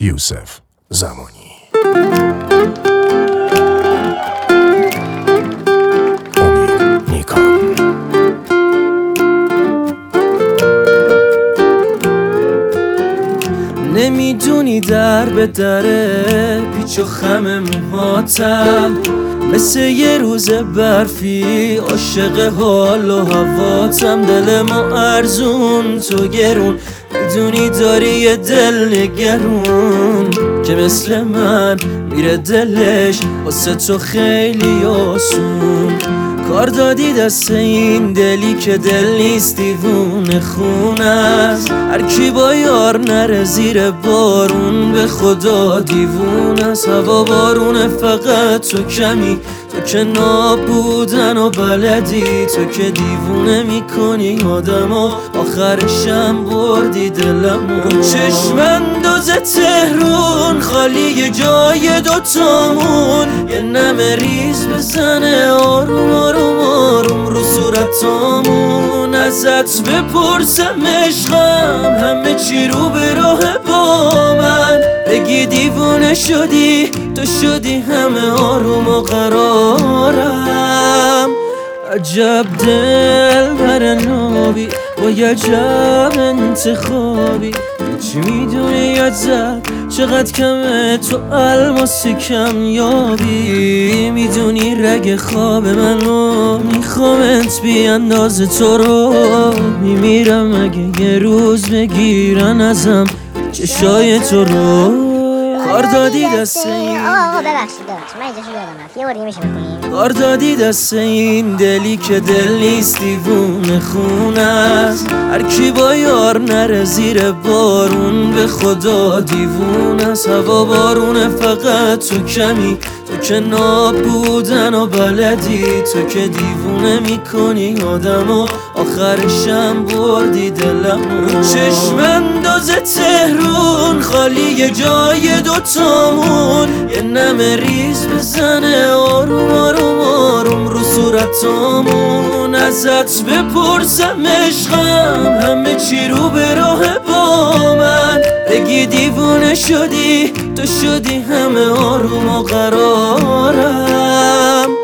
یوسف زمانی. امید نیکان. نمیدونی در به دره پیچ و خم موهاتم، مثل یه روز برفی عاشق حال و هواتم. دل ما ارزون تو گرون، میدونی داری یه دل نگرون که مثل من میره دلش واسه تو خیلی آسون. کار دادی دست این دلی که دل نیست دیوونه خون است. هر کی با یار نره زیر بارون به خدا دیوون است. هوا بارونه فقط تو کمی، تو که نابودن و بلدی، تو که دیوونه میکنی آدمو، آخرشم بردی دلمو. چشم انداز تهرون خالی جای دوتامون، یه نمه ریز بزنه آروم آروم آروم رو صورتامون. ازت بپرسم عشقم همه چی رو به راه با من، بگی دیوونه شدی تو شدی همه آروم و قرارم. عجب دل بر نابی با یه عجب انتخابی، چی میدونی ازت چقدر کمه تو الماسی کم یابی. میدونی رگ خواب منو میخوامت بی اندازه تو رو میمیرم اگه یه روز بگیرن ازم چشای تو رو. کار دادی دست این ببخشید من اینجاشو یادم رفت، یه بار دیگه میشه بکنیم؟ کار دادی دست این دلی که دل نیست دیوونه خون است. هر کی با یار نره زیر بارون به خدا دیوون است. هوا بارونه فقط تو کمی، تو که نابودن و بلدی، تو که دیوونه میکنی آدمو، آخرشم بردی دلمو. چشم انداز تهرون خالی جای دوتامون، یه نمه ریز بزنه آروم آروم آروم رو صورتامون. ازت بپرسم عشقم همه چی رو به راه با من، بگی دیوونه شدی تو شدی همه آروم و قرارم.